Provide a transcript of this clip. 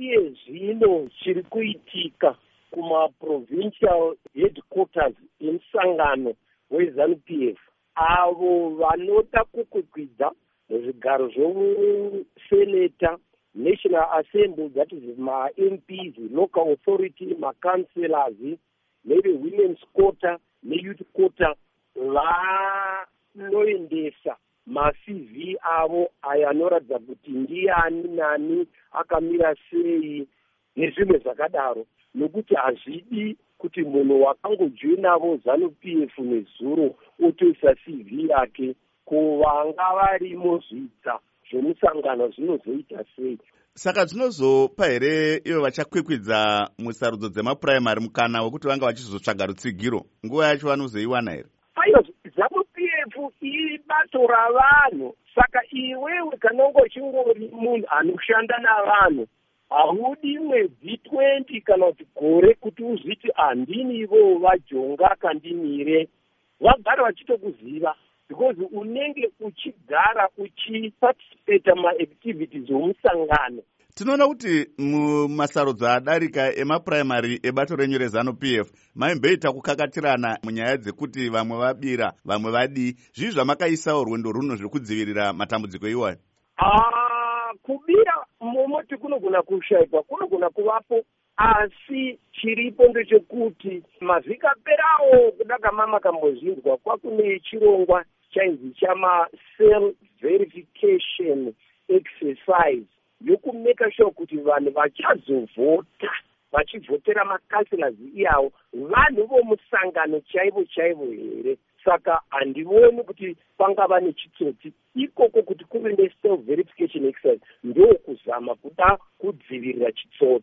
iye zvino chiri kuitika kumaprovincial headquarters emusangano weZANU-PF, avo vanoda kukwikwidza zvigaro zvomuseneta, National Assembly, that is ma-MPs, local authority, ma-councillors, maybe women's quota, ne-youth quota, vanoendesa ma-CV avo aya anoratidza kuti ndiani nani akamira sei nezvimwe zvakadaro, nokuti hazvidi kuti munhu wakangojoinavo ZANU-PF nezuro otoisa CV yake kuvanga varimo zvidza zvomusangano zvinozoita sei. Saka zvinozopa here ivo vachakwikwidza musarudzo dzemapuraimari mukana wekuti vanga vachizotsvaga rutsigiro, nguva yacho vanozoiwana here? Aiwa, ZANU-PF ibato ravanhu, saka iwewe kana uchingori munhu anoshanda navanhu, haudi mwedzi 20 kana kuti gore kuti uzviti handini ivo vajonga kandimire. Vagara vachitokuziva because unenge uchigara uchiparticipate ma-activities omusangano. Tinoona kuti mumasarudzo adarika emapuraimari ebato renyu reZANU-PF maimboita kukakatirana munyaya dzekuti vamwe vabira vamwe vadii. Zvii zvamakaisawo rwendo runo zvekudzivirira matambudziko iwayo? Kubira momoti kunogona kushaikwa, kunogona kuvapo, asi chiripo ndechekuti mavhiki aperawo kudaka mama kambozvinzwa kwakune chirongwa chainzi chama-self verification exercise yokumeka sure kuti vanhu vachazovhota vachivhotera makansellors iyawo vanhu vomusangano chaivo chaivo here. Saka handivoni kuti pangava nechitsotsi ikoko kuti kuve ne-self verification exercise ndokuzama kuda kudzivirira chitsotsi.